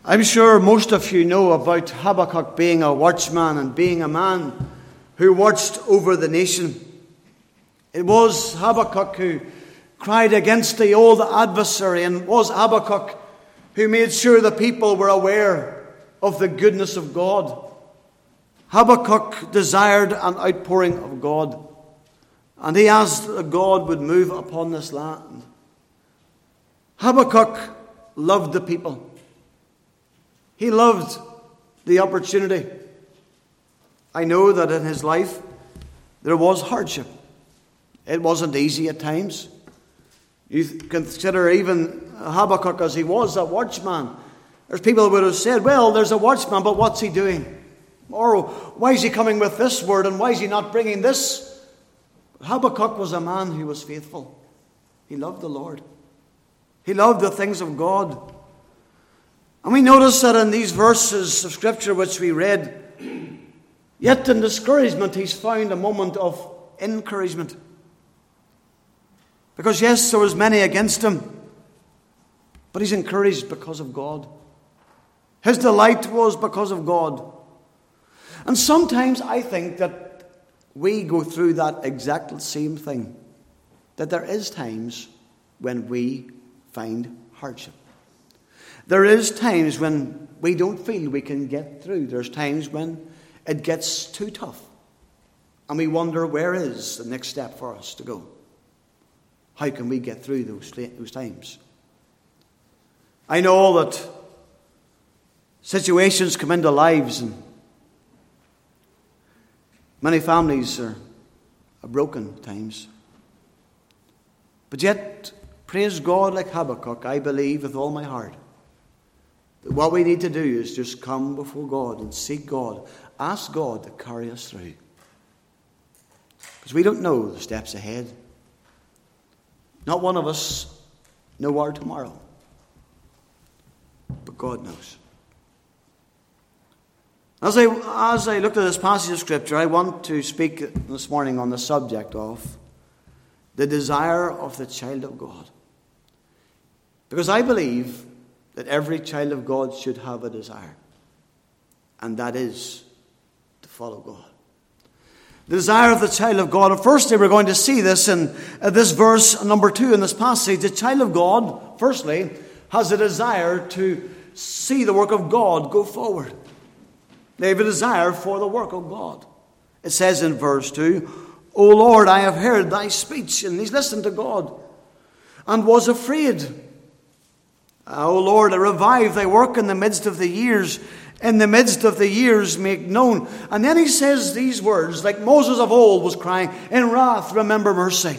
I'm sure most of you know about Habakkuk being a watchman and being a man who watched over the nation. It was Habakkuk who cried against the old adversary, and was Habakkuk who made sure the people were aware of the goodness of God. Habakkuk desired an outpouring of God, and he asked that God would move upon this land. Habakkuk loved the people. He loved the opportunity. I know that in his life there was hardship. It wasn't easy at times. You consider even Habakkuk, as he was a watchman. There's people who would have said, well, there's a watchman, but what's he doing? Or why is he coming with this word and why is he not bringing this? Habakkuk was a man who was faithful. He loved the Lord. He loved the things of God. And we notice that in these verses of Scripture which we read, yet in discouragement he's found a moment of encouragement. Because yes, there was many against him, but he's encouraged because of God. His delight was because of God. And sometimes I think that we go through that exact same thing. That there is times when we find hardship. There is times when we don't feel we can get through. There's times when it gets too tough. And we wonder, where is the next step for us to go? How can we get through those times? I know that situations come into lives and many families are broken at times. But yet, praise God, like Habakkuk, I believe with all my heart that what we need to do is just come before God and seek God. Ask God to carry us through. Because we don't know the steps ahead. Not one of us know our tomorrow. But God knows. As I looked at this passage of Scripture, I want to speak this morning on the subject of the desire of the child of God. Because I believe that every child of God should have a desire. And that is to follow God. The desire of the child of God. And firstly, we're going to see this in this verse number 2 in this passage. The child of God, firstly, has a desire to see the work of God go forward. They have a desire for the work of God. It says in verse 2, O Lord, I have heard thy speech. And he's listened to God and was afraid. O Lord, revive thy work in the midst of the years. In the midst of the years make known. And then he says these words, like Moses of old was crying, in wrath, remember mercy.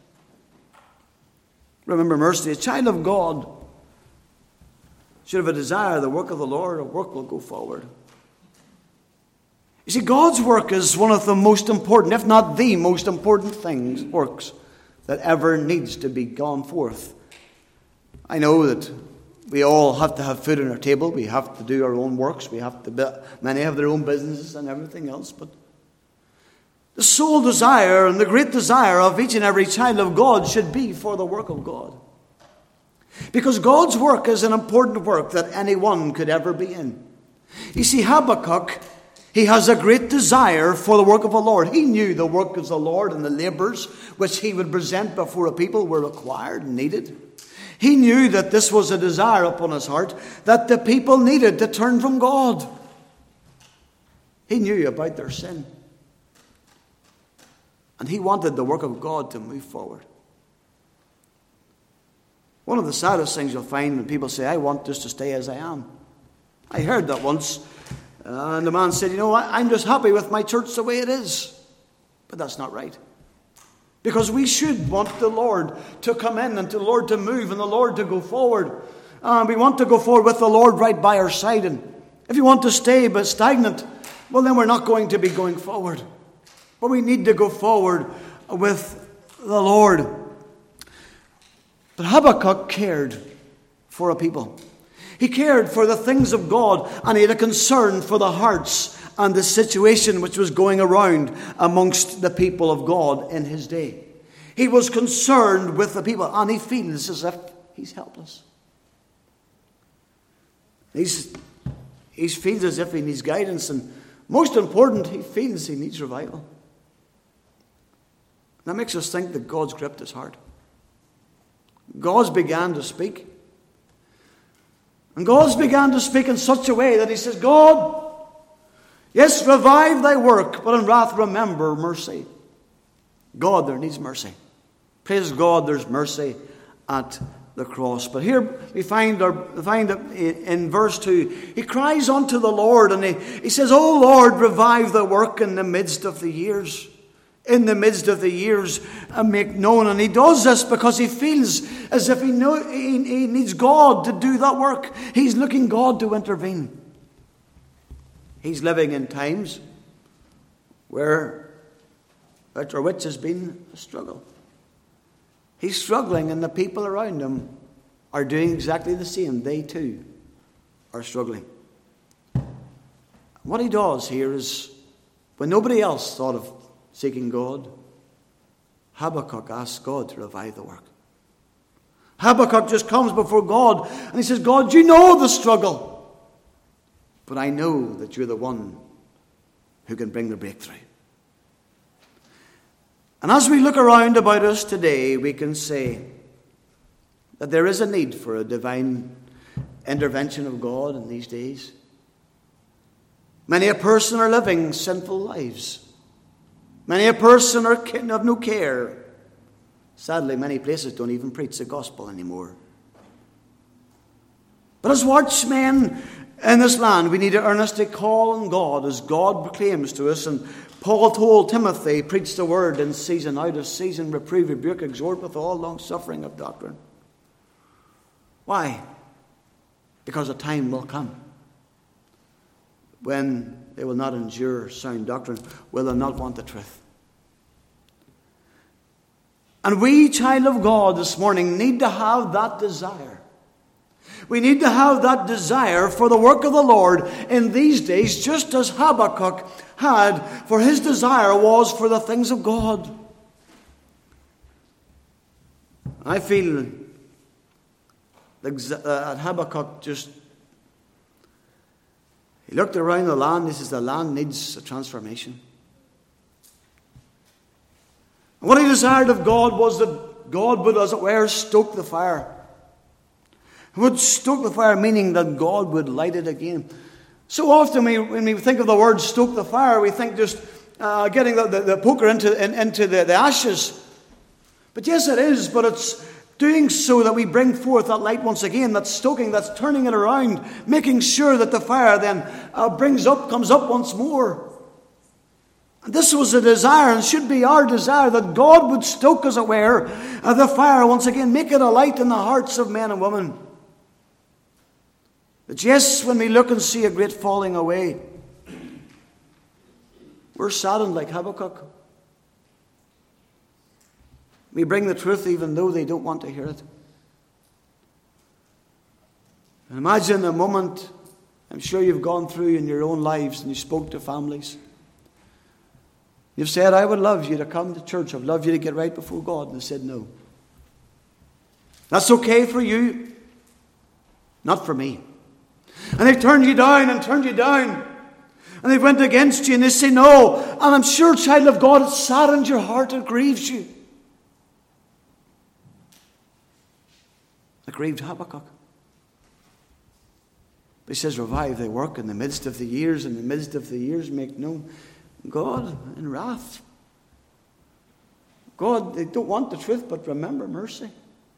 Remember mercy. A child of God should have a desire, the work of the Lord, a work will go forward. You see, God's work is one of the most important, if not the most important works that ever needs to be gone forth. I know that we all have to have food on our table. We have to do our own works. Many have their own businesses and everything else. But the sole desire and the great desire of each and every child of God should be for the work of God. Because God's work is an important work that anyone could ever be in. You see, Habakkuk, he has a great desire for the work of the Lord. He knew the work of the Lord and the labours which he would present before a people were required and needed. He knew that this was a desire upon his heart, that the people needed to turn from God. He knew about their sin. And he wanted the work of God to move forward. One of the saddest things you'll find when people say, I want this to stay as I am. I heard that once. And the man said, I'm just happy with my church the way it is. But that's not right. Because we should want the Lord to come in and the Lord to move and the Lord to go forward. We want to go forward with the Lord right by our side. And if you want to stay but stagnant, well, then we're not going to be going forward. But we need to go forward with the Lord. But Habakkuk cared for a people. He cared for the things of God, and he had a concern for the hearts and the situation which was going around amongst the people of God in his day. He was concerned with the people, and he feels as if he's helpless. He feels as if he needs guidance, and most important, he feels he needs revival. That makes us think that God's gripped his heart. God's began to speak. And God's began to speak in such a way that he says, God, yes, revive thy work, but in wrath remember mercy. God, there needs mercy. Praise God, there's mercy at the cross. But here we find that in verse 2, he cries unto the Lord, and he says, O Lord, revive the work in the midst of the years. In the midst of the years, make known. And he does this because he feels as if he needs God to do that work. He's looking God to intervene. He's living in times which has been a struggle. He's struggling, and the people around him are doing exactly the same. They too are struggling. What he does here is, when nobody else thought of seeking God, Habakkuk asks God to revive the work. Habakkuk just comes before God and he says, God, you know the struggle, but I know that you're the one who can bring the breakthrough. And as we look around about us today, we can say that there is a need for a divine intervention of God in these days. Many a person are living sinful lives. Many a person are of no care. Sadly, many places don't even preach the gospel anymore. But as watchmen in this land, we need to earnestly call on God as God proclaims to us. And Paul told Timothy, preach the word in season, out of season, reprove, rebuke, exhort with all long suffering of doctrine. Why? Because a time will come when they will not endure sound doctrine, will they not want the truth. And we, child of God, this morning need to have that desire. We need to have that desire for the work of the Lord in these days, just as Habakkuk had, for his desire was for the things of God. I feel that Habakkuk he looked around the land. He says the land needs a transformation. And what he desired of God was that God would, as it were, stoke the fire. He would stoke the fire, meaning that God would light it again. So often when we think of the word stoke the fire, we think just getting the poker into the ashes. But yes, it is, but it's doing so that we bring forth that light once again, that stoking, that's turning it around, making sure that the fire then comes up once more. And this was a desire, and should be our desire, that God would stoke, as it were, the fire once again, make it a light in the hearts of men and women. That yes, when we look and see a great falling away, we're saddened like Habakkuk. We bring the truth even though they don't want to hear it. And imagine a moment, I'm sure you've gone through in your own lives and you spoke to families. You've said, I would love you to come to church. I'd love you to get right before God. And they said no. That's okay for you, not for me. And they've turned you down and turned you down. And they've went against you and they say no. And I'm sure, child of God, it saddens your heart, it grieves you. It grieved Habakkuk. But he says, revive thy work in the midst of the years. In the midst of the years make known God in wrath. God, they don't want the truth, but remember mercy.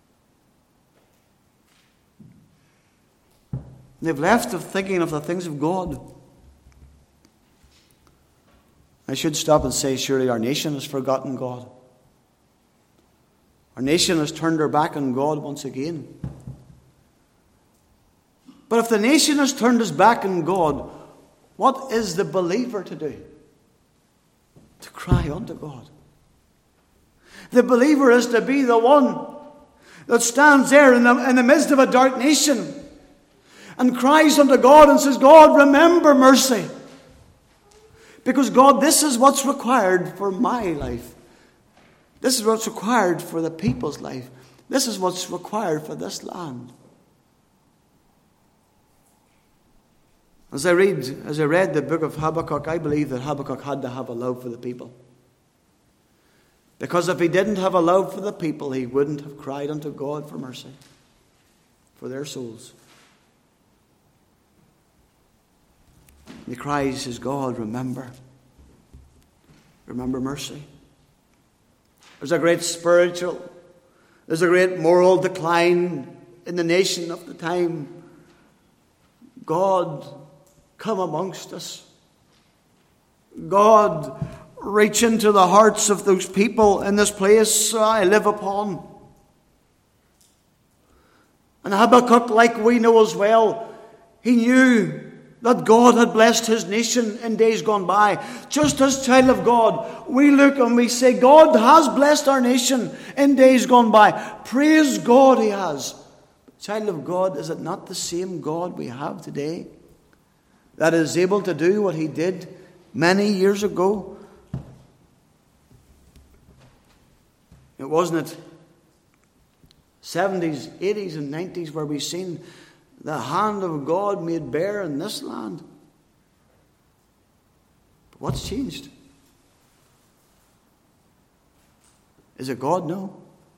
They've left of thinking of the things of God. I should stop and say, surely our nation has forgotten God. Our nation has turned her back on God once again. But if the nation has turned its back on God, what is the believer to do? To cry unto God. The believer is to be the one that stands there in the midst of a dark nation and cries unto God and says, God, remember mercy. Because God, this is what's required for my life. This is what's required for the people's life. This is what's required for this land. As I read the book of Habakkuk, I believe that Habakkuk had to have a love for the people. Because if he didn't have a love for the people, he wouldn't have cried unto God for mercy, for their souls. He cries, says, God, remember mercy. There's a great moral decline in the nation of the time. God, come amongst us. God, reach into the hearts of those people in this place I live upon. And Habakkuk, like we know as well, he knew that God had blessed his nation in days gone by. Just as child of God, we look and we say, God has blessed our nation in days gone by. Praise God, he has. But child of God, is it not the same God we have today that is able to do what he did many years ago? It wasn't 70s, 80s and 90s where we've seen the hand of God made bare in this land. But what's changed? Is it God? No.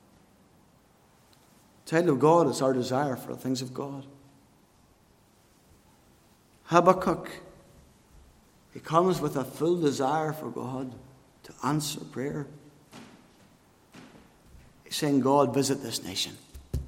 Child of God, it's our desire for the things of God. Habakkuk, he comes with a full desire for God to answer prayer. He's saying, God, visit this nation.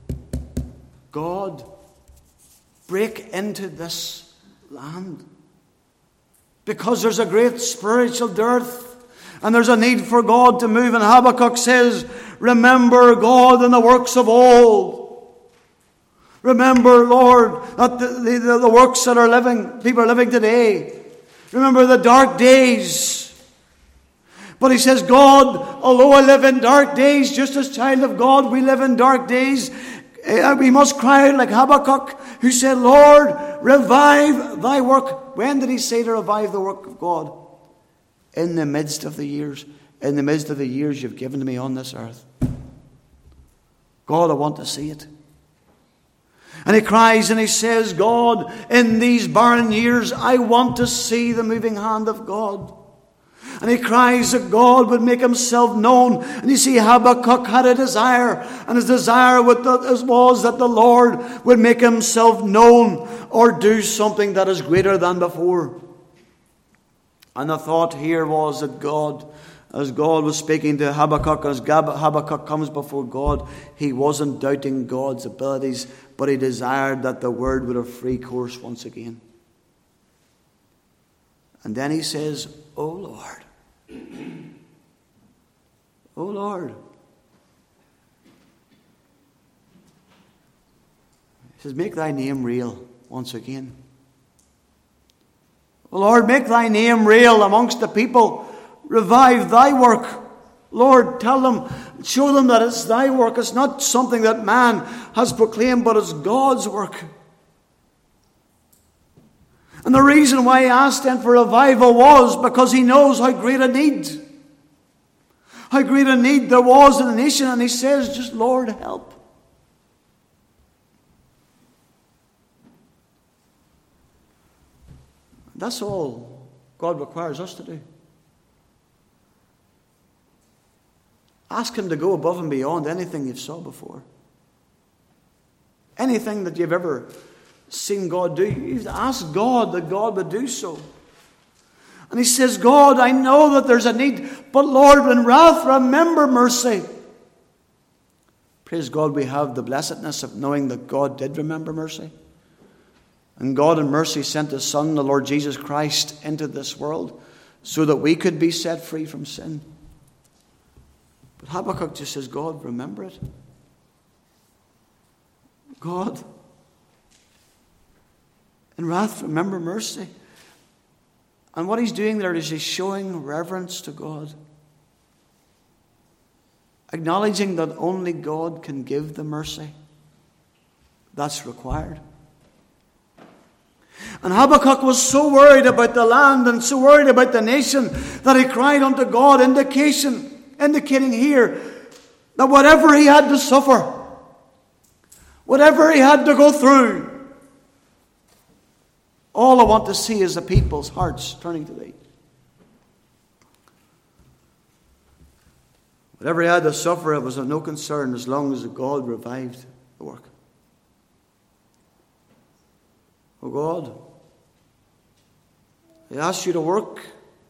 God, break into this land. Because there's a great spiritual dearth and there's a need for God to move. And Habakkuk says, remember, God, in the works of old. Remember, Lord, that the works that people are living today. Remember the dark days. But he says, God, although I live in dark days, just as child of God, we live in dark days. We must cry out like Habakkuk, who said, Lord, revive thy work. When did he say to revive the work of God? In the midst of the years. In the midst of the years you've given to me on this earth. God, I want to see it. And he cries and he says, God, in these barren years, I want to see the moving hand of God. And he cries that God would make himself known. And you see, Habakkuk had a desire. And his desire was that the Lord would make himself known or do something that is greater than before. And the thought here was that God, as God was speaking to Habakkuk, as Habakkuk comes before God, he wasn't doubting God's abilities, but he desired that the word would have free course once again. And then he says, O Lord. O Lord. He says, make thy name real once again. O Lord, make thy name real amongst the people. Revive thy work. Lord, tell them, show them that it's thy work. It's not something that man has proclaimed, but it's God's work. And the reason why he asked then for revival was because he knows how great a need there was in the nation. And he says, just Lord, help. That's all God requires us to do. Ask him to go above and beyond anything you've saw before. Anything that you've ever seen God do. You've asked God that God would do so. And he says, God, I know that there's a need, but Lord, in wrath, remember mercy. Praise God, we have the blessedness of knowing that God did remember mercy. And God in mercy sent his Son, the Lord Jesus Christ, into this world so that we could be set free from sin. But Habakkuk just says, God, remember it. God, in wrath, remember mercy. And what he's doing there is he's showing reverence to God. Acknowledging that only God can give the mercy that's required. And Habakkuk was so worried about the land and so worried about the nation that he cried unto God, indicating here that whatever he had to suffer, whatever he had to go through, All I want to see is the people's hearts turning to Thee. Whatever he had to suffer, it was of no concern as long as God revived the work. Oh God, I ask You to work.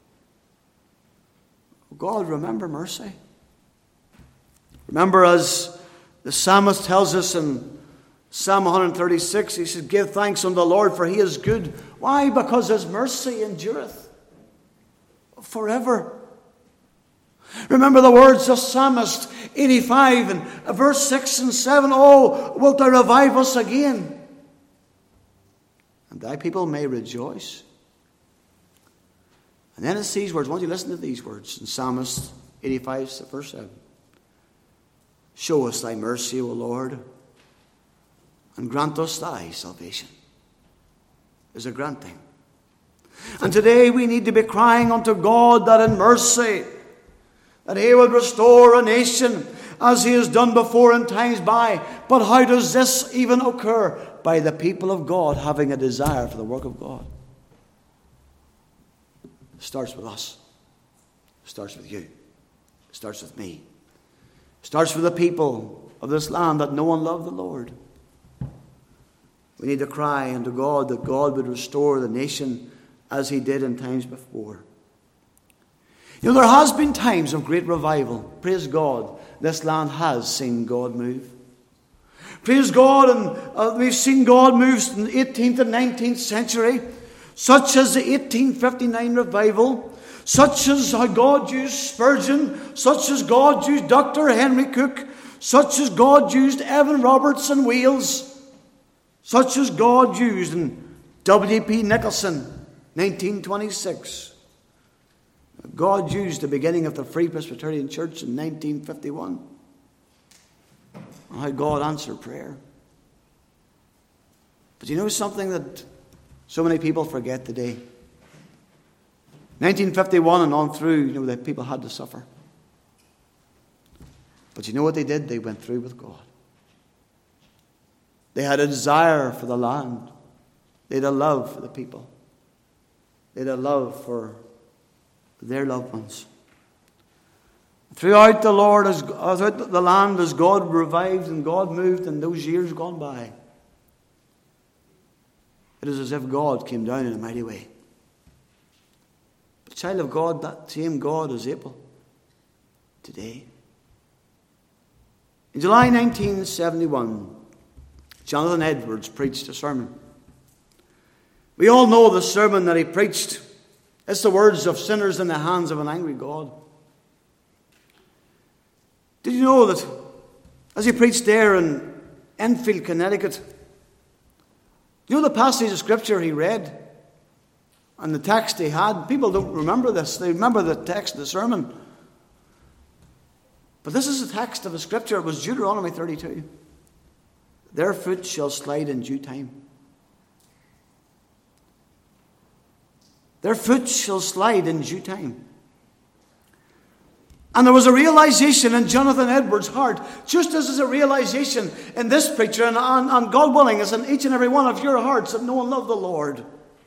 Oh God, remember mercy. Remember, as the psalmist tells us in Psalm 136, he says, give thanks unto the Lord, for He is good. Why? Because His mercy endureth forever. Remember the words of Psalmist 85 and verse 6 and 7. Oh, wilt Thou revive us again, and Thy people may rejoice. And then it's these words. I want you to listen to these words in Psalmist 85 verse 7. Show us Thy mercy, O Lord, and grant us Thy salvation. There's a granting. And today we need to be crying unto God that in mercy, that He would restore a nation as He has done before in times by. But how does this even occur? By the people of God having a desire for the work of God. It starts with us. It starts with you. It starts with me. It starts with the people of this land that know and love the Lord. We need to cry unto God that God would restore the nation as He did in times before. You know, there has been times of great revival. Praise God, this land has seen God move. Praise God, and we've seen God move in the 18th and 19th century, such as the 1859 revival, such as how God used Spurgeon, such as God used Dr. Henry Cook, such as God used Evan Roberts in Wales, such as God used in W.P. Nicholson, 1926. God used the beginning of the Free Presbyterian Church in 1951. And how God answered prayer. But you know something that so many people forget today? 1951 and on through, you know, that people had to suffer. But you know what they did? They went through with God. They had a desire for the land. They had a love for the people. They had a love for their loved ones. Throughout the land as God revived and God moved in those years gone by, it is as if God came down in a mighty way. But child of God, that same God is able today. In July 1971, Jonathan Edwards preached a sermon. We all know the sermon that he preached. It's the words of sinners in the hands of an angry God. Did you know that as he preached there in Enfield, Connecticut, you know the passage of Scripture he read and the text he had? People don't remember this. They remember the text of the sermon. But this is the text of the Scripture. It was Deuteronomy 32. Their foot shall slide in due time. Their foot shall slide in due time. And there was a realization in Jonathan Edwards' heart, just as there's a realization in this preacher, and God willing, is in each and every one of your hearts that know and love the Lord,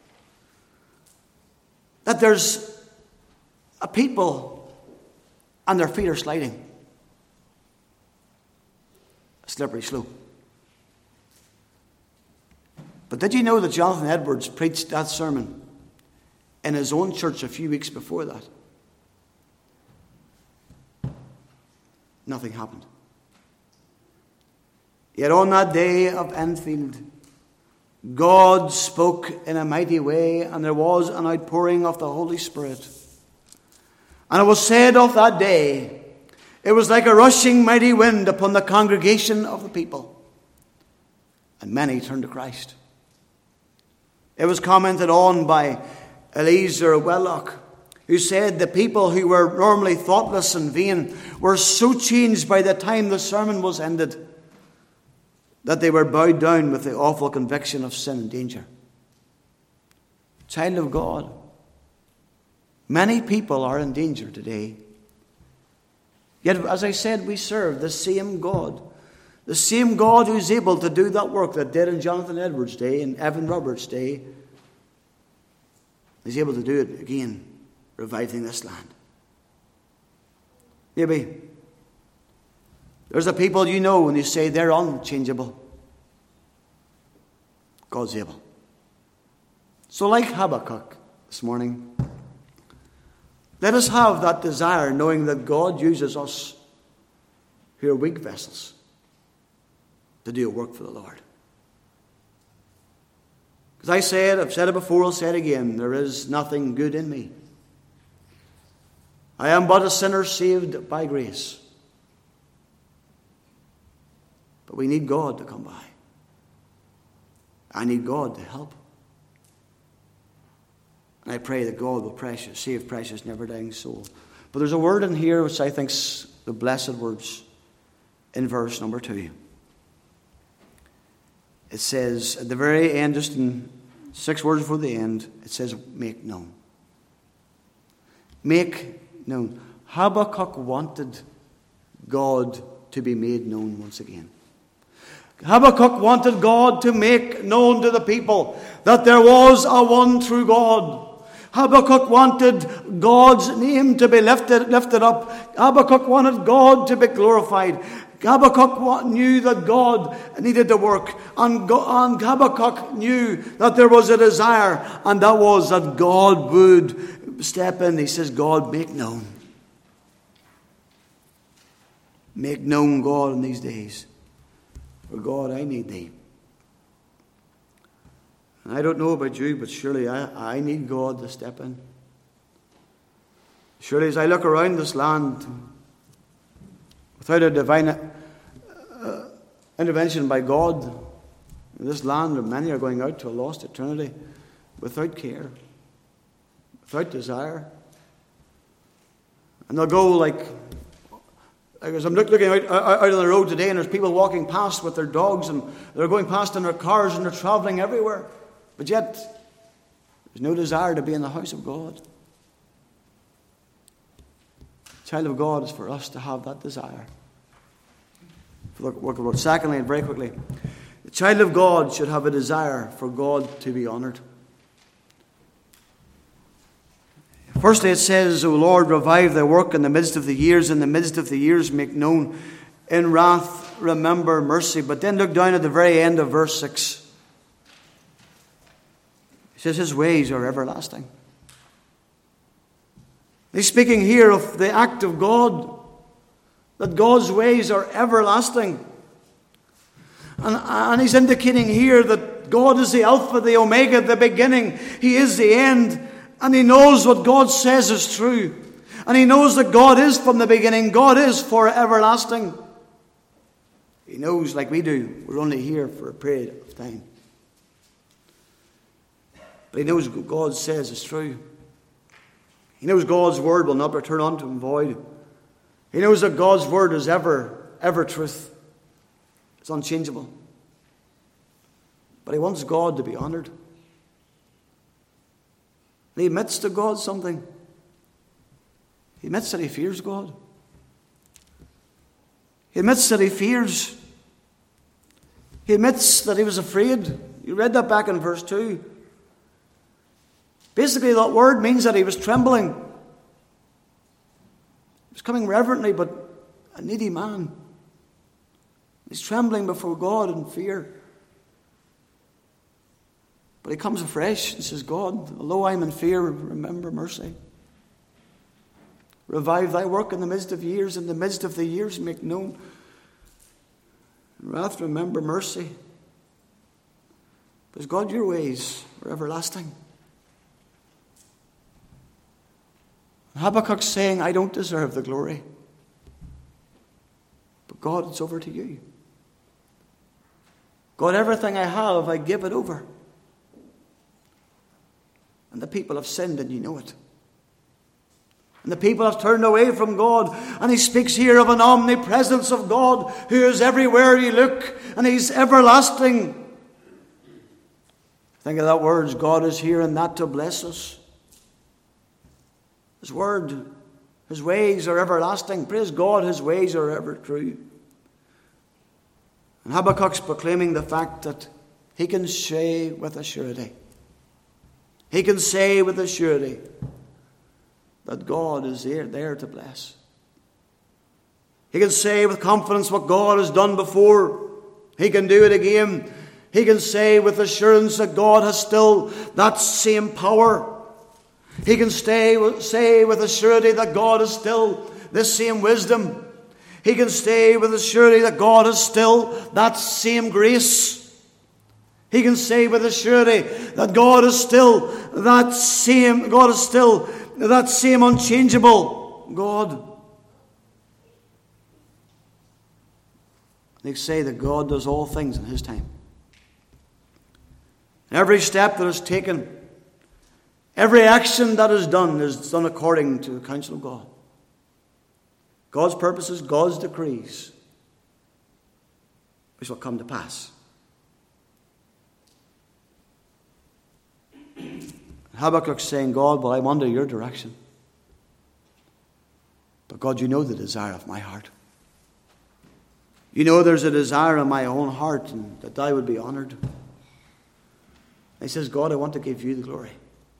that there's a people and their feet are sliding. A slippery slope. But did you know that Jonathan Edwards preached that sermon in his own church a few weeks before that? Nothing happened. Yet on that day of Enfield, God spoke in a mighty way, and there was an outpouring of the Holy Spirit. And it was said of that day, it was like a rushing mighty wind upon the congregation of the people. And many turned to Christ. It was commented on by Eliezer Wellock, who said the people who were normally thoughtless and vain were so changed by the time the sermon was ended that they were bowed down with the awful conviction of sin and danger. Child of God, many people are in danger today. Yet, as I said, we serve the same God. The same God who's able to do that work that did in Jonathan Edwards' day and Evan Roberts' day He's able to do it again, reviving this land. Maybe there's a people you know and you say they're unchangeable. God's able. So like Habakkuk this morning, let us have that desire, knowing that God uses us who are weak vessels to do a work for the Lord. Because I've said it before, I'll say it again, there is nothing good in me. I am but a sinner saved by grace. But we need God to come by. I need God to help. And I pray that God will save precious, never-dying soul. But there's a word in here which I think's the blessed words in verse number 2. It says, at the very end, just in 6 words before the end, it says, make known. Make known. Habakkuk wanted God to be made known once again. Habakkuk wanted God to make known to the people that there was a one true God. Habakkuk wanted God's name to be lifted up. Habakkuk wanted God to be glorified. Habakkuk knew that God needed to work. And Habakkuk knew that there was a desire, and that was that God would step in. He says, God, make known. Make known, God, in these days. For God, I need thee. And I don't know about you, but surely I need God to step in. Surely as I look around this land, without a divine intervention by God, in this land many are going out to a lost eternity without care, without desire. And they'll go like as I'm looking out on the road today, and there's people walking past with their dogs, and they're going past in their cars, and they're travelling everywhere. But yet, there's no desire to be in the house of God. Child of God is for us to have that desire. Look, secondly, and very quickly, the child of God should have a desire for God to be honoured. Firstly, it says, O Lord, revive thy work in the midst of the years. In the midst of the years, make known. In wrath, remember mercy. But then look down at the very end of verse 6. He says, his ways are everlasting. He's speaking here of the act of God, that God's ways are everlasting. And he's indicating here that God is the Alpha, the Omega, the beginning. He is the end. And he knows what God says is true. And he knows that God is from the beginning. God is for everlasting. He knows, like we do, we're only here for a period of time. But he knows what God says is true. He knows God's word will not return unto him void. He knows that God's word is ever truth. It's unchangeable. But he wants God to be honoured. He admits to God something. He admits that he fears God. He admits that he fears. He admits that he was afraid. You read that back in verse 2. Basically, that word means that he was trembling. He was coming reverently, but a needy man. He's trembling before God in fear. But he comes afresh and says, God, although I'm in fear, remember mercy. Revive thy work in the midst of years. In the midst of the years, make known. In wrath, remember mercy. Because God, your ways are everlasting. Habakkuk's saying, I don't deserve the glory. But God, it's over to you. God, everything I have, I give it over. And the people have sinned, and you know it. And the people have turned away from God. And he speaks here of an omnipresence of God who is everywhere you look. And he's everlasting. Think of that words. God is here and that to bless us. His word, his ways are everlasting. Praise God, his ways are ever true. And Habakkuk's proclaiming the fact that he can say with a surety, He can say with a surety that God is there to bless. He can say with confidence what God has done before, He can do it again. He can say with assurance that God has still that same power. He can say with a surety that God has still this same wisdom. He can say with a surety that God has still that same grace. He can say with a surety that God is still that same unchangeable God. They say that God does all things in His time. Every step that is taken, every action that is done according to the counsel of God. God's purposes, God's decrees, which will come to pass. Habakkuk's saying, God, well, I'm under your direction. But God, you know the desire of my heart. You know there's a desire in my own heart and that I would be honored. He says, God, I want to give you the glory.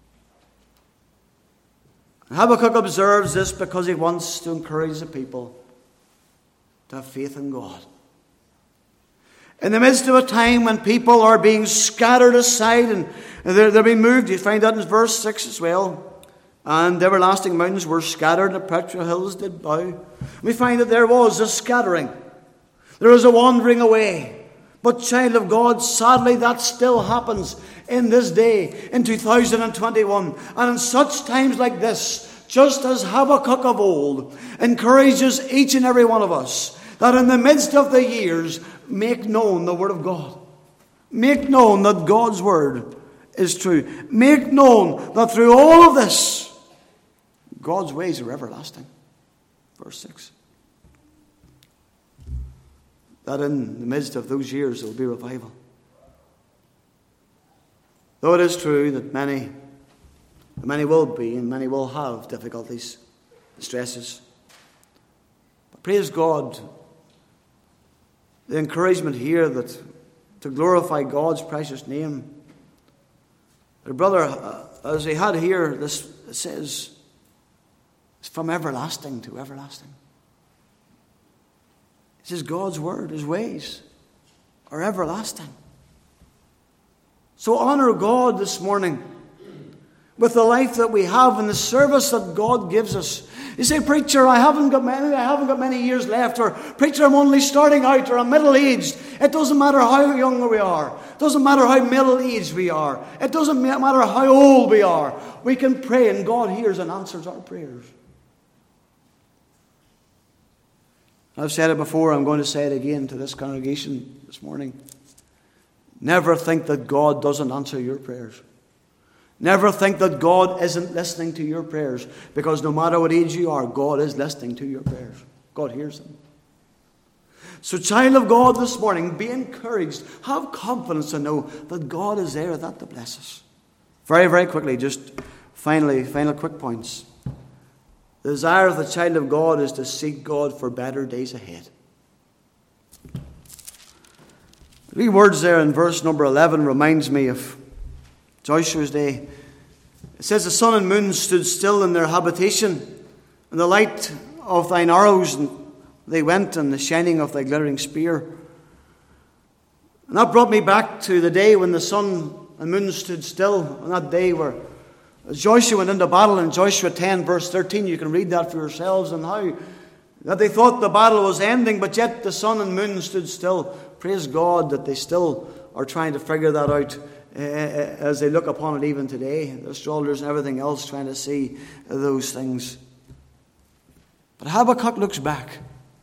And Habakkuk observes this because he wants to encourage the people to have faith in God. In the midst of a time when people are being scattered aside and they're being moved, you find that in verse 6 as well. And the everlasting mountains were scattered, and the perpetual hills did bow. We find that there was a scattering. There was a wandering away. But child of God, sadly that still happens in this day, in 2021. And in such times like this, just as Habakkuk of old encourages each and every one of us, that in the midst of the years, make known the Word of God. Make known that God's Word is true. Make known that through all of this, God's ways are everlasting. Verse 6. That in the midst of those years there will be revival. Though it is true that many will be and many will have difficulties, stresses. But praise God, the encouragement here that to glorify God's precious name. But brother, as he had here, this it says, it's from everlasting to everlasting. It says God's word, His ways are everlasting. So honor God this morning with the life that we have and the service that God gives us. You say, preacher, I haven't got many years left, or preacher, I'm only starting out, or I'm middle-aged. It doesn't matter how young we are. It doesn't matter how middle-aged we are. It doesn't matter how old we are. We can pray and God hears and answers our prayers. I've said it before, I'm going to say it again to this congregation this morning. Never think that God doesn't answer your prayers. Never think that God isn't listening to your prayers, because no matter what age you are, God is listening to your prayers. God hears them. So child of God this morning, be encouraged. Have confidence to know that God is there that to bless us. Very, very quickly, just final quick points. The desire of the child of God is to seek God for better days ahead. 3 words there in verse number 11 reminds me of Joshua's day. It says, the sun and moon stood still in their habitation, and the light of thine arrows they went, and the shining of thy glittering spear. And that brought me back to the day when the sun and moon stood still, on that day where Joshua went into battle in Joshua 10 verse 13. You can read that for yourselves, and how that they thought the battle was ending, but yet the sun and moon stood still. Praise God that they still are trying to figure that out as they look upon it even today. The astrologers and everything else trying to see those things. But Habakkuk looks back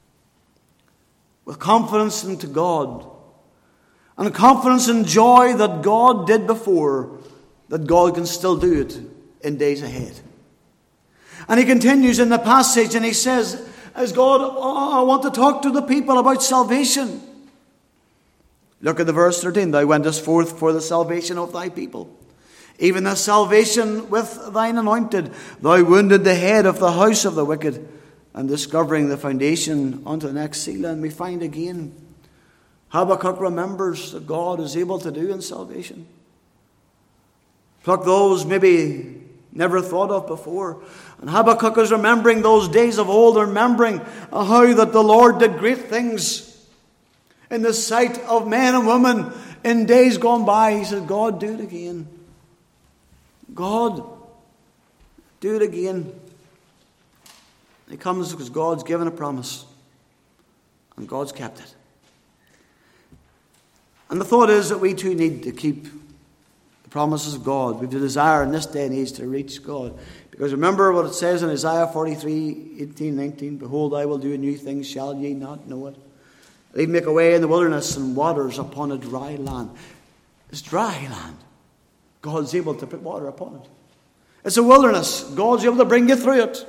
with confidence into God and confidence and joy that God did before, that God can still do it in days ahead. And he continues in the passage and he says, as God, I want to talk to the people about salvation. Look at the verse 13. Thou wentest forth for the salvation of thy people, even the salvation with thine anointed. Thou wounded the head of the house of the wicked, and discovering the foundation unto the next Selah. And we find again, Habakkuk remembers that God is able to do in salvation. pluck those maybe never thought of before. And Habakkuk is remembering those days of old, remembering how that the Lord did great things in the sight of men and women in days gone by. He said, God, do it again. God, do it again. He comes because God's given a promise. And God's kept it. And the thought is that we too need to keep the promises of God. We have the desire in this day and age to reach God. Because remember what it says in Isaiah 43:18-19. Behold, I will do a new thing, shall ye not know it? I'll even make a way in the wilderness and waters upon a dry land. It's dry land. God's able to put water upon it. It's a wilderness. God's able to bring you through it.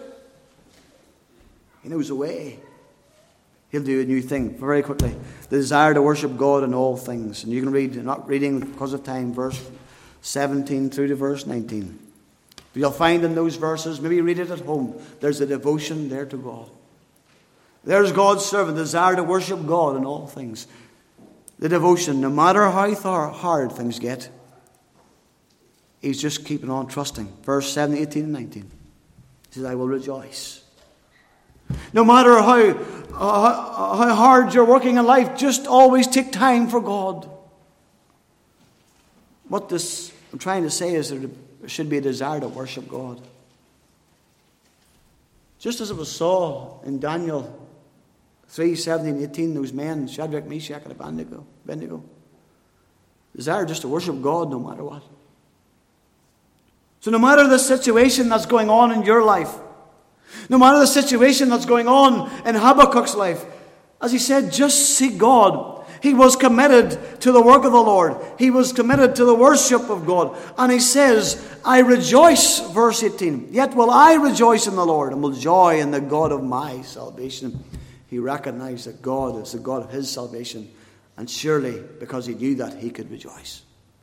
He knows the way. He'll do a new thing. Very quickly. The desire to worship God in all things. And you can read, not reading because of time, verse 17 through to verse 19. But you'll find in those verses, maybe read it at home, there's a devotion there to God. There's God's servant, the desire to worship God in all things. The devotion, no matter how hard things get, he's just keeping on trusting. Verse 17, 18 and 19. He says, I will rejoice. No matter how hard you're working in life, just always take time for God. What this I'm trying to say is that there should be a desire to worship God. Just as it was saw in Daniel 3:17-18, those men, Shadrach, Meshach, and Abednego. Desire just to worship God no matter what. So no matter the situation that's going on in your life, no matter the situation that's going on in Habakkuk's life, as he said, just seek God. He was committed to the work of the Lord. He was committed to the worship of God. And he says, I rejoice, verse 18. Yet will I rejoice in the Lord and will joy in the God of my salvation. He recognized that God is the God of his salvation. And surely, because he knew that, he could rejoice.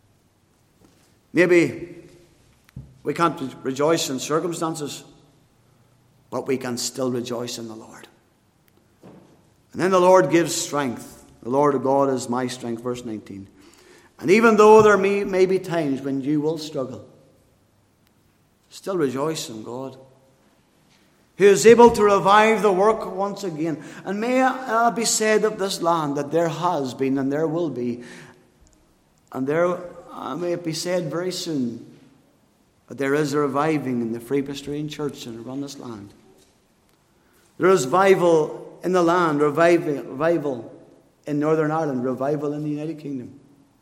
Maybe we can't rejoice in circumstances, but we can still rejoice in the Lord. And then the Lord gives strength. The Lord God is my strength, verse 19. And even though there may be times when you will struggle, still rejoice in God, who is able to revive the work once again. And may it be said of this land that there has been and there will be, and there may it be said very soon, that there is a reviving in the Free Presbyterian Church and around this land. There is revival in the land, revival in Northern Ireland, revival in the United Kingdom.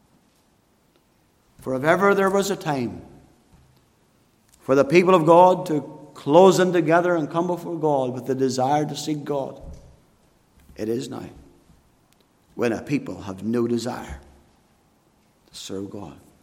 For if ever there was a time for the people of God to close in together and come before God with the desire to seek God, it is now, when a people have no desire to serve God.